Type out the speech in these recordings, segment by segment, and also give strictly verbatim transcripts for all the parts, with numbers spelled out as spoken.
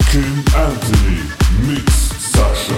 King Anthony, Mix Sasha.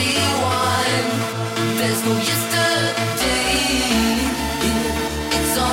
There's no yesterday. It's all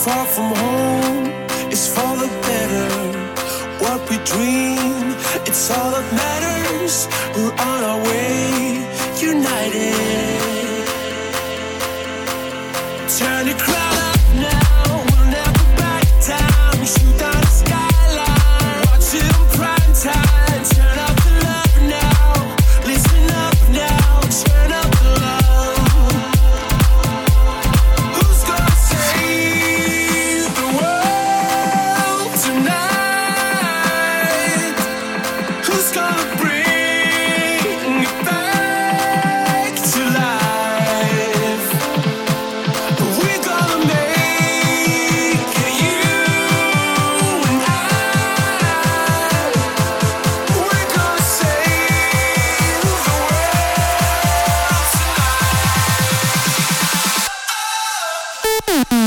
far from home is for the better. What we dream, it's all that matters. We're on our way, united. Turn the crowd up now, we'll never back down. Shoot down the skyline, watch it on prime time. Turn up the love now, listen up now, turn up the love. Who's gonna save the world tonight? Who's gonna bring it back to life? We're gonna make it, you and I. We're gonna save the world tonight.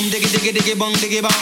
diggy diggy diggy bong diggy bong.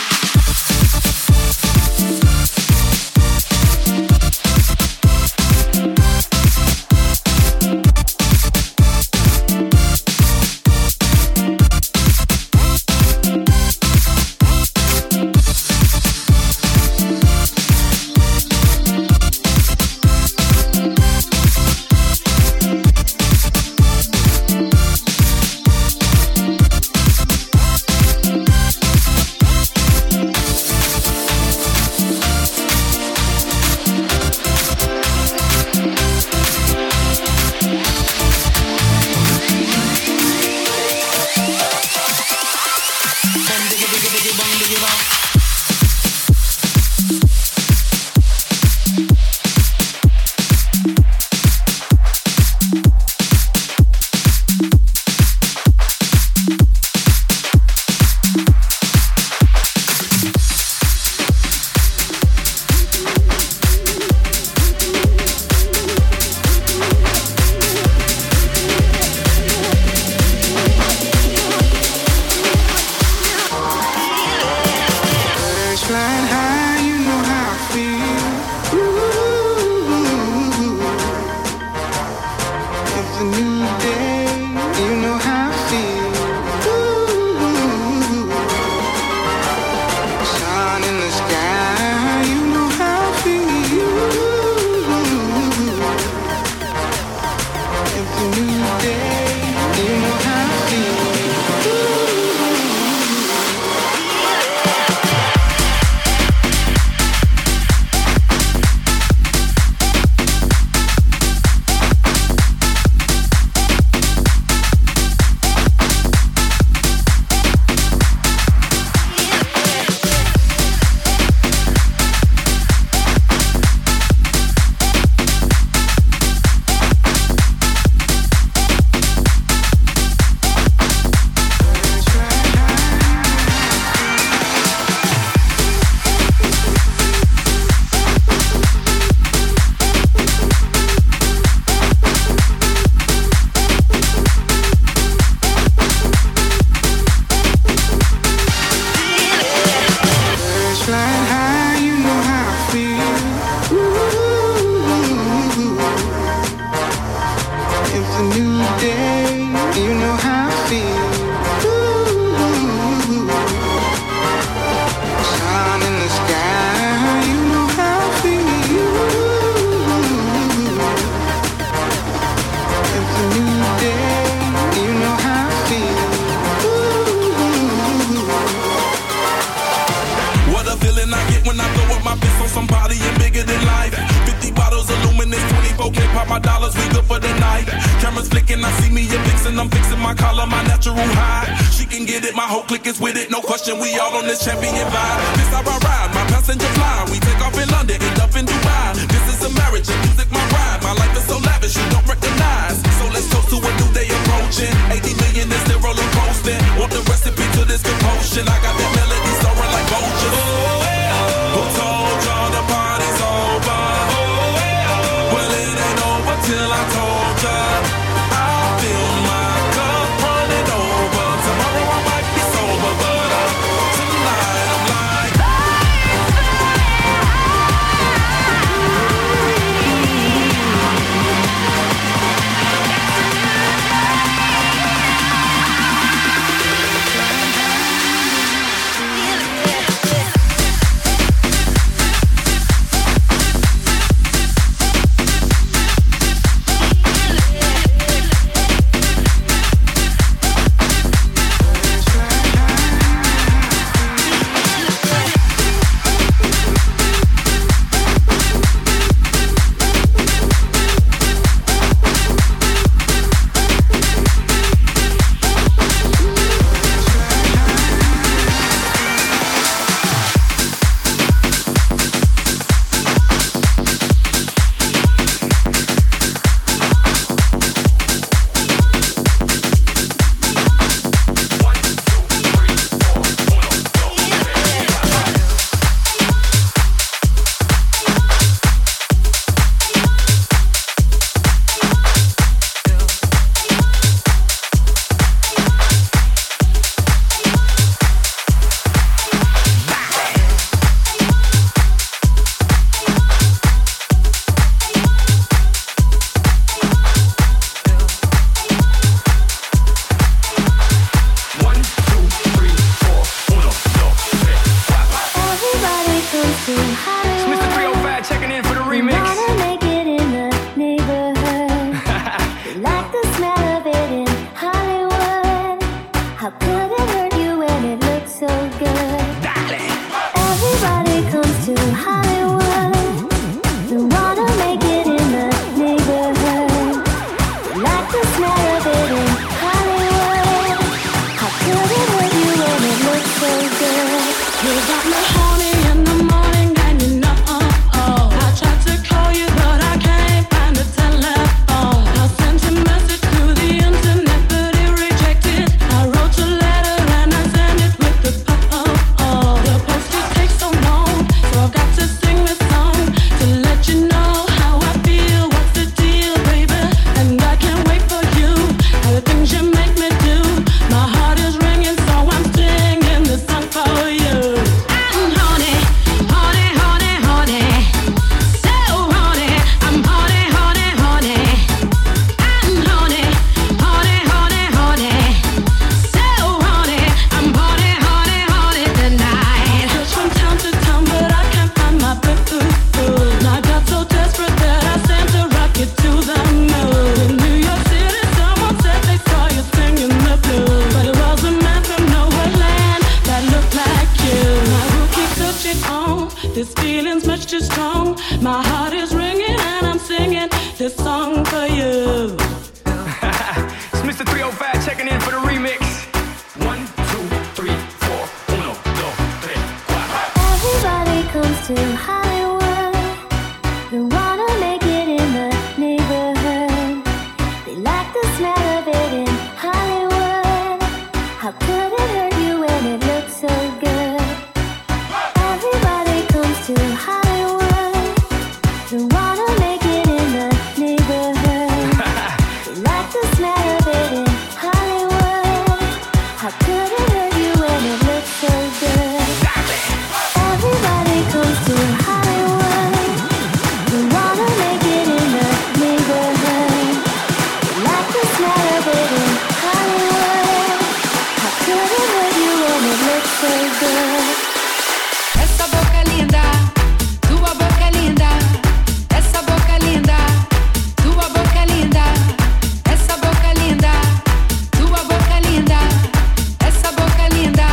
My heart is ringing and I'm singing this song for you. It's Mister three oh five checking in for the remix. One, two, three, four. Uno, dos, tres, cuatro. Everybody comes to Hollywood. They wanna make it in the neighborhood. They like the smell of it in Hollywood. How could it hurt you when it looks so good? Everybody comes to Hollywood. They wanna make it in the neighborhood. They like the smell of it in Hollywood. How could it hurt you when it looks so good? Everybody comes to Hollywood. They wanna make it in the neighborhood. They like the smell of it in Hollywood. How could it hurt you when it looks so good? Essa boca é linda, tua boca é linda. Essa boca é linda, tua boca é linda. Essa boca é linda, tua boca é linda. Essa boca é linda.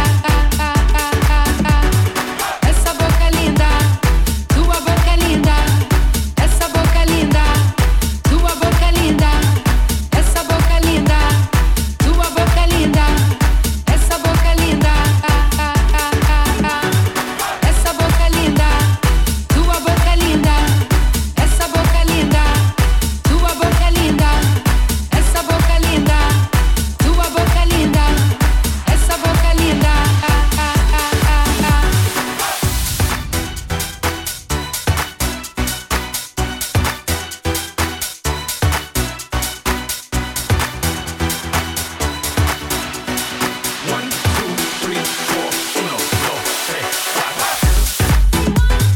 Essa boca é linda, tua boca é linda. Essa boca é linda, tua boca é linda. Essa boca é linda, tua boca é linda. Essa boca é linda. Essa boca é linda, tua boca é linda. Essa boca é linda, tua boca é linda. Essa boca é linda, tua boca é linda. Essa boca é linda. One, two, three, four. Uno, dos, tres, cuatro.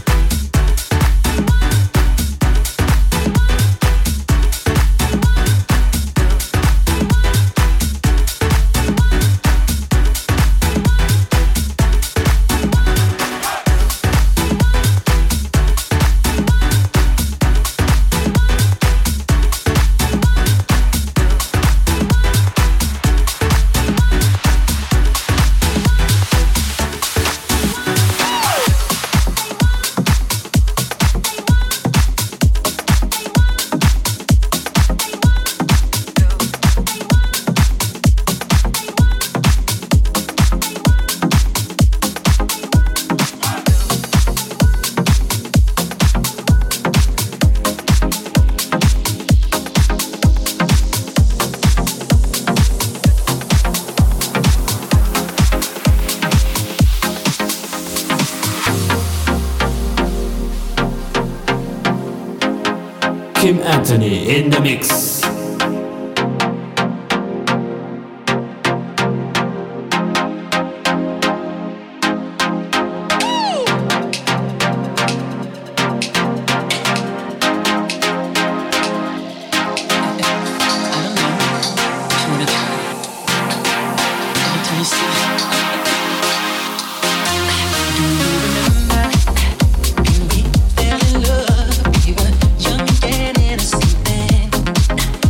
Kim Anthony in the mix. Young and innocent then.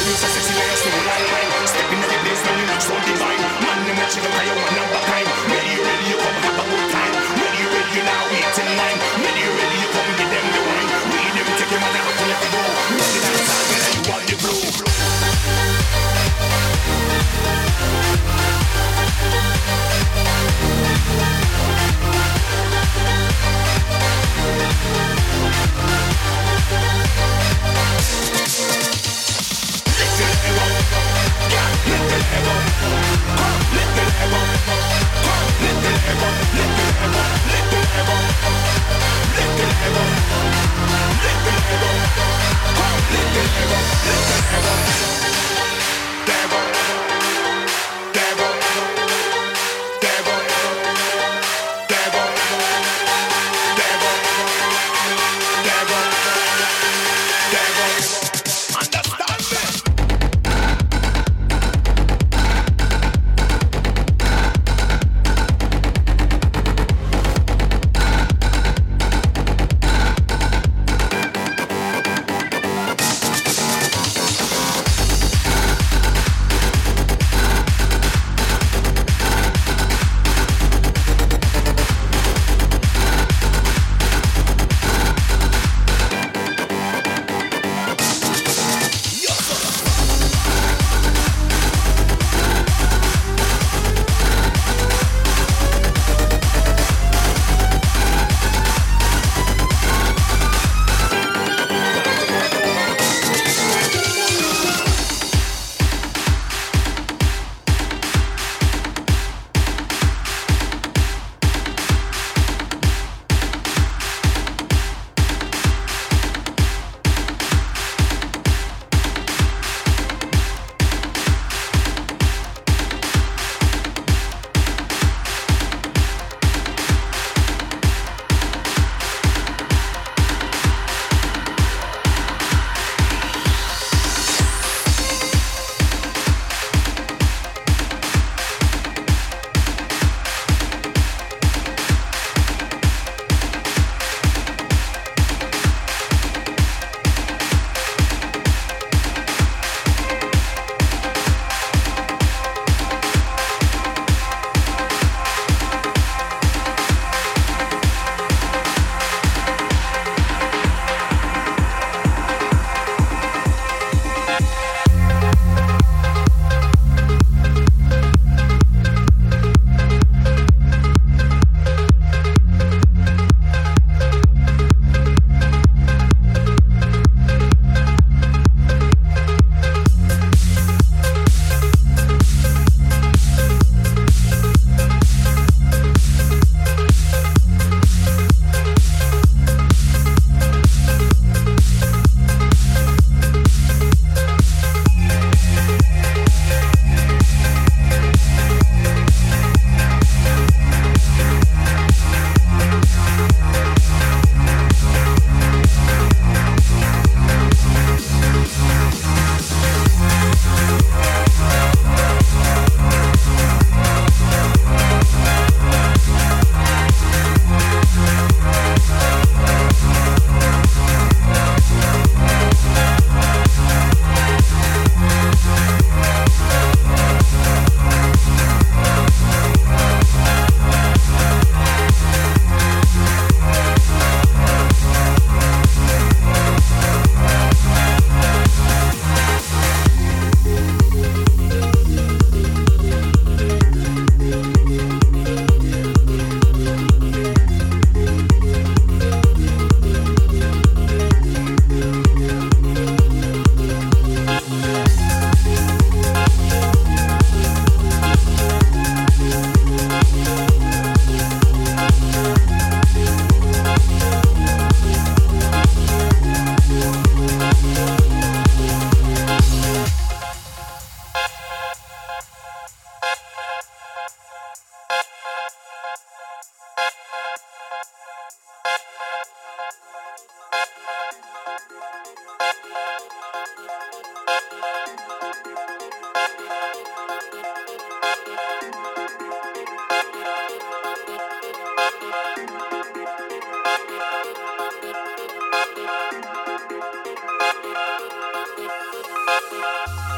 feel so sexy when you slow like wine. Step into the place when you look so divine. Man, them watch you cause you one of a kind. Ready, you ready, you come have a good time. Ready, you ready, you now wait in line. Ready, you ready, you come give them the wine. Ready, them take your mother out to let it go. Ready, dance all girl and you want the blow.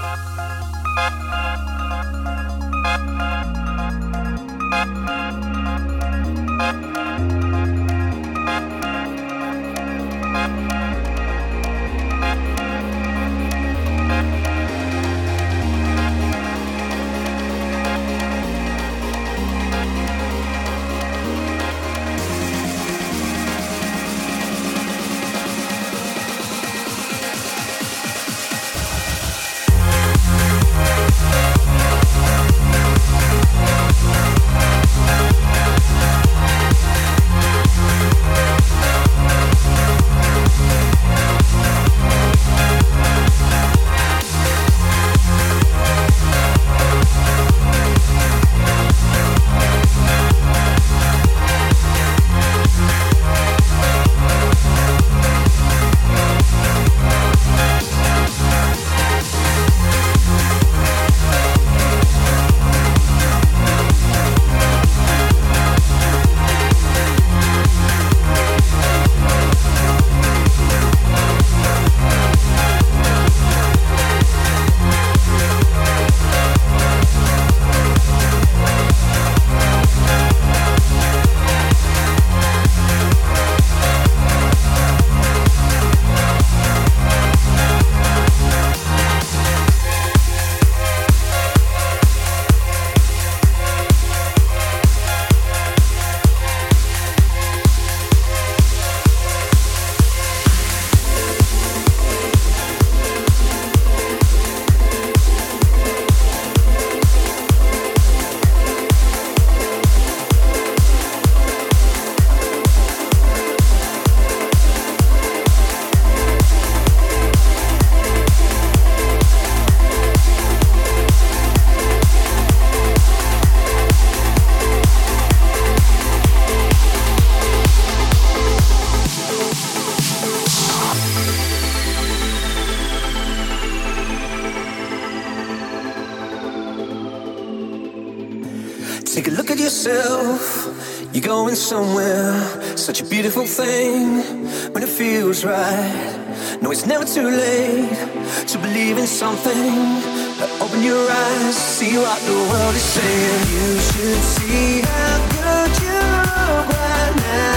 Take a look at yourself, you're going somewhere. Such a beautiful thing when it feels right. No, it's never too late to believe in something. Open your eyes, see what the world is saying. You should see how good you look right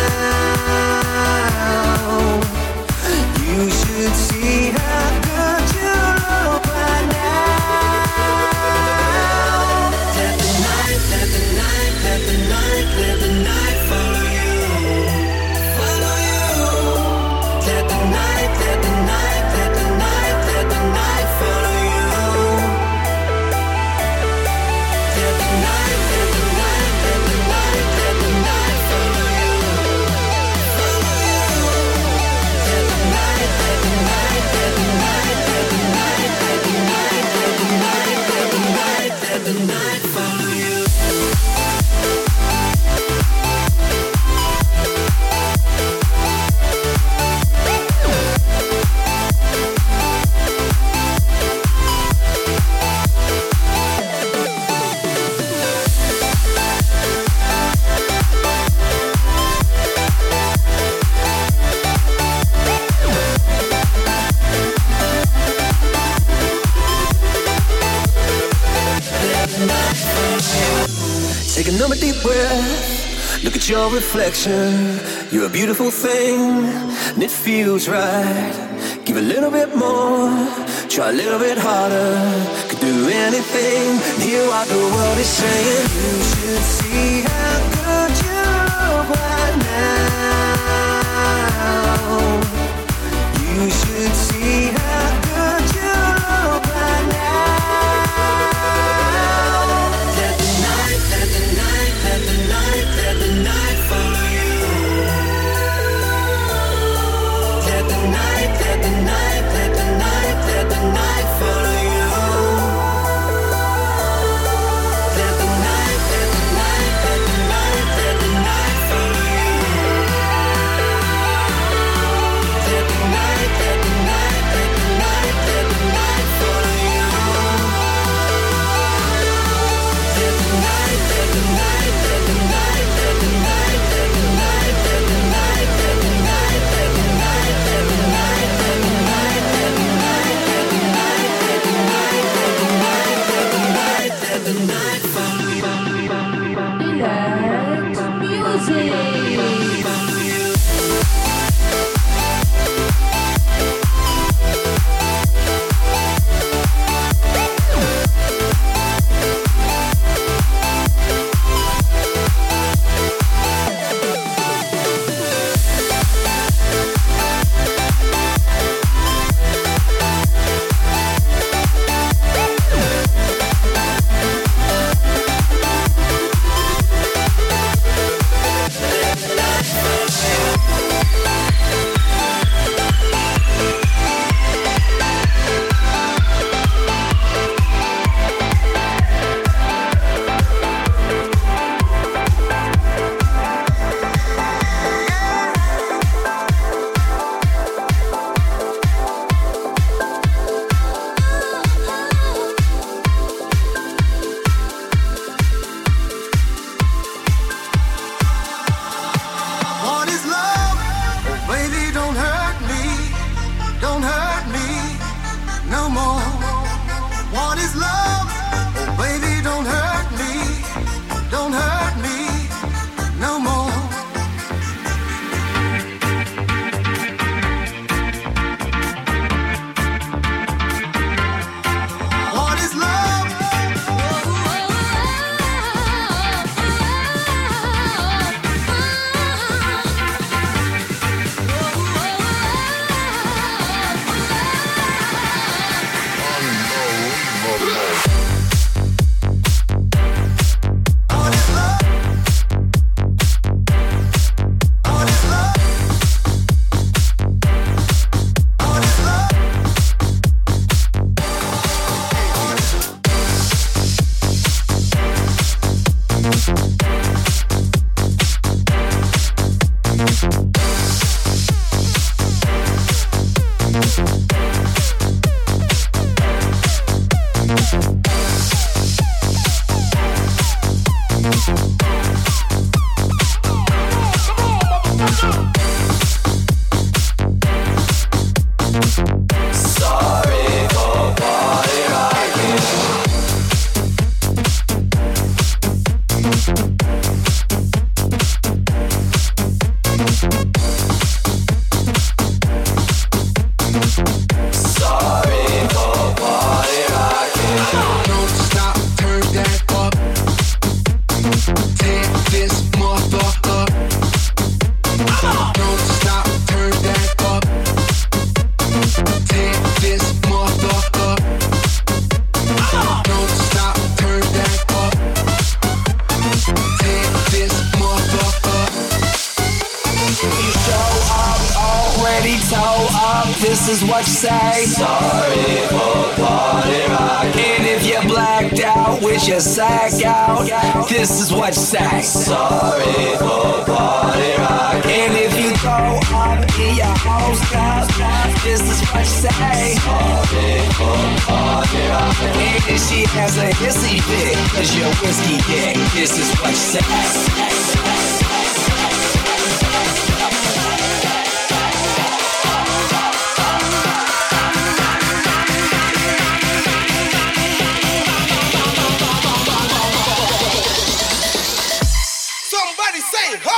now. You should see how good you look right now. Let the night, let the night, let the night, let the night follow you, follow you. Let the night, let the night, let the night, let the night follow you. Let the night, let the night, let the night, let the night follow you, follow you. Let the night, let the night, let the night, let the night, let the night, let the night, let the night, let the night follow you. Take another deep breath, look at your reflection. You're a beautiful thing, and it feels right. Give a little bit more, try a little bit harder. Could do anything, and hear what the world is saying. You should see how good you look right now. You should see how good you look right now. Let the night, let the night, let the night, let the night follow you. Let the night, let the night, let the night, let the night follow you. Let the night, let the night, let the night, let the night follow you. Let the night, let the night. is what you say. Sorry for party rock. And if you're blacked out with your sack out, this is what you say. Sorry for party rock. And if you go up in your house house, this is what you say. Sorry for party rock. And if she has a hissy fit, cause your whiskey dick, this is what you say. Somebody say ho!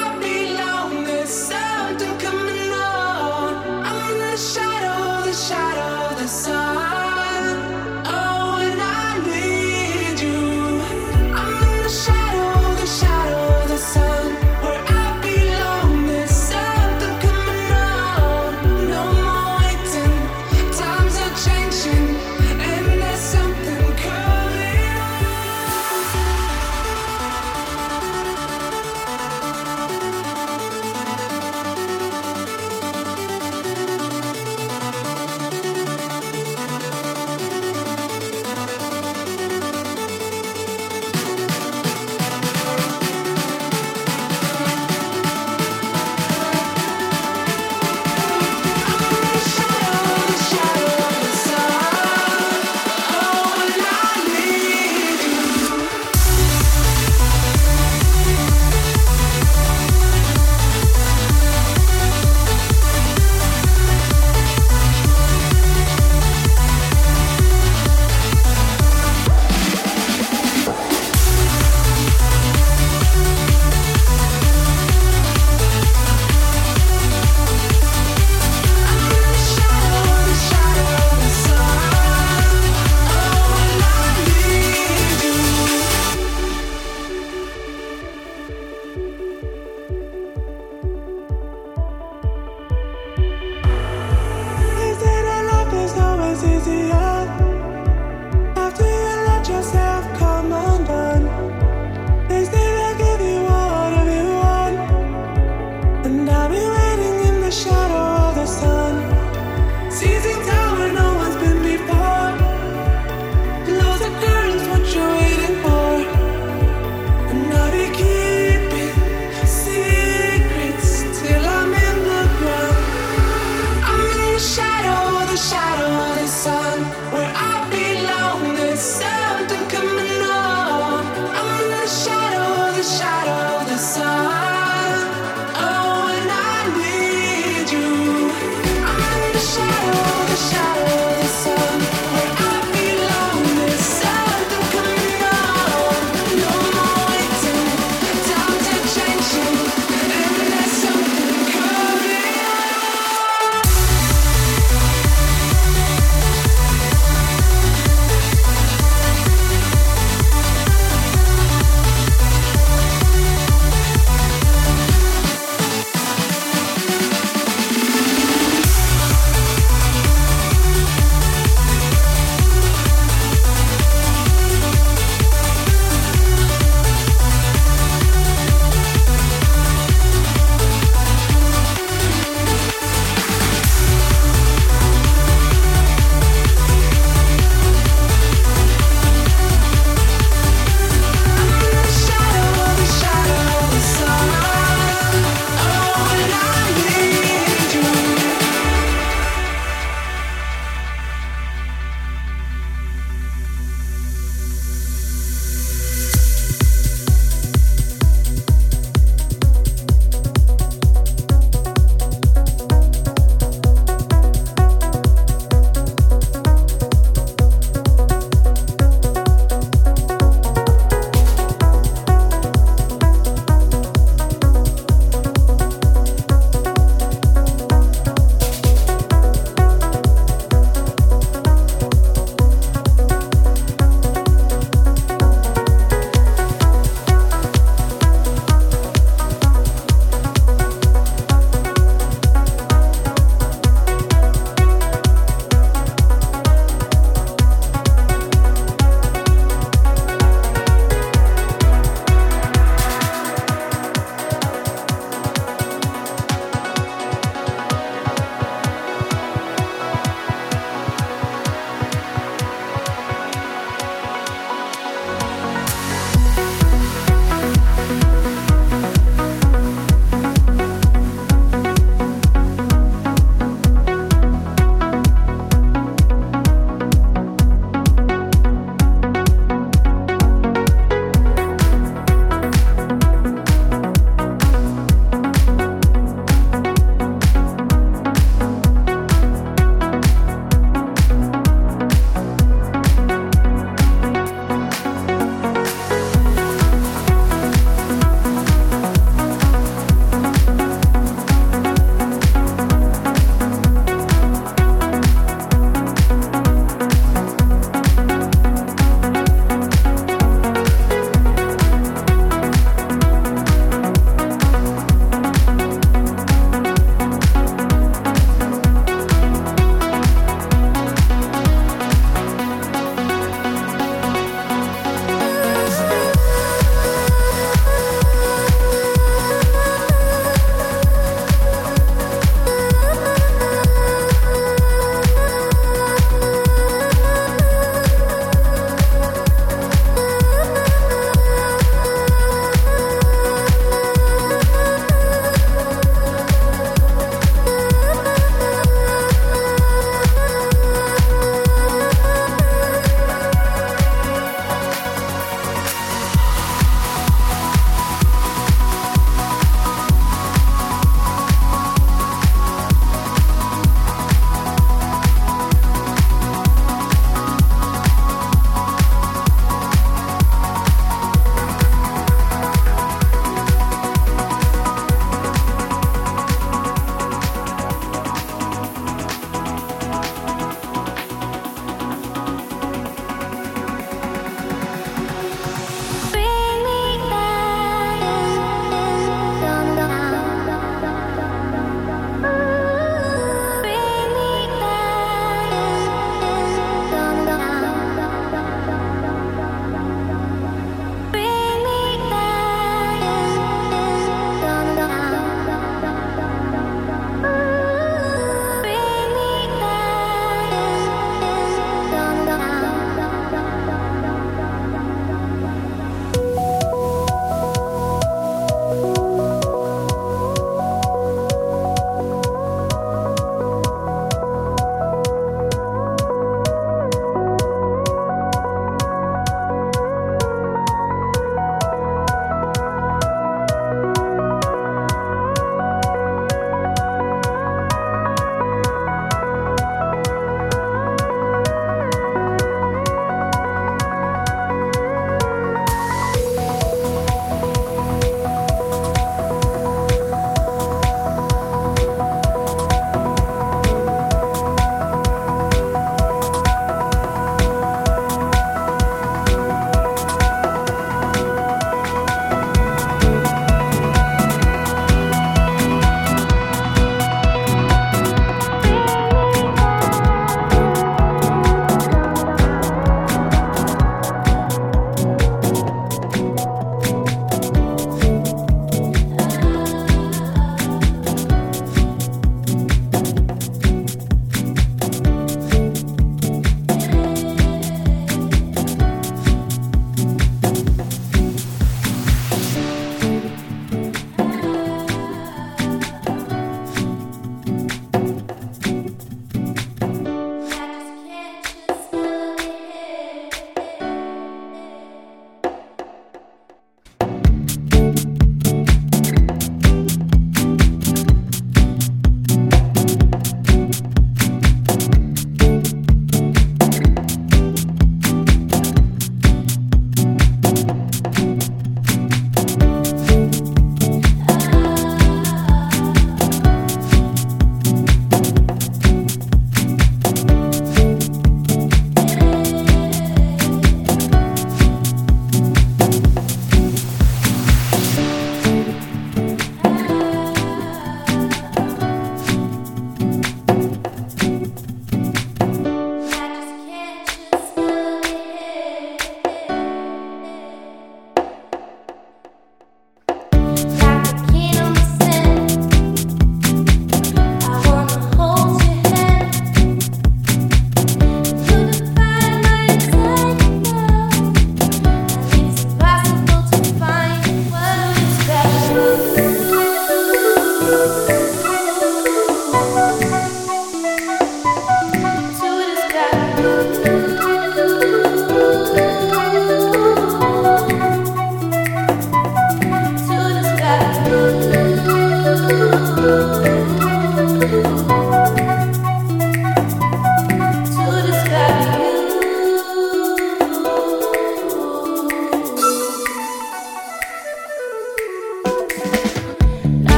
Shadow, the shadow.